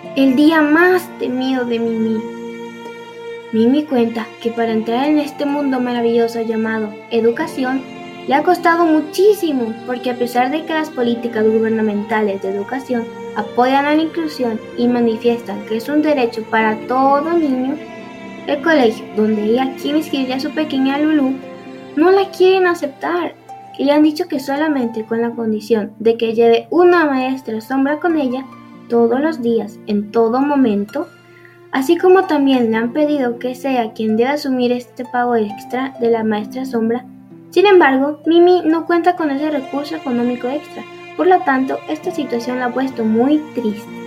el día más temido de Mimi. Mimi cuenta que para entrar en este mundo maravilloso llamado educación, le ha costado muchísimo, porque a pesar de que las políticas gubernamentales de educación apoyan a la inclusión y manifiestan que es un derecho para todo niño, el colegio donde ella quiere inscribir a su pequeña Lulu no la quieren aceptar y le han dicho que solamente con la condición de que lleve una maestra sombra con ella todos los días, en todo momento, así como también le han pedido que sea quien deba asumir este pago extra de la maestra sombra. Sin embargo, Mimi no cuenta con ese recurso económico extra, por lo tanto, esta situación la ha puesto muy triste.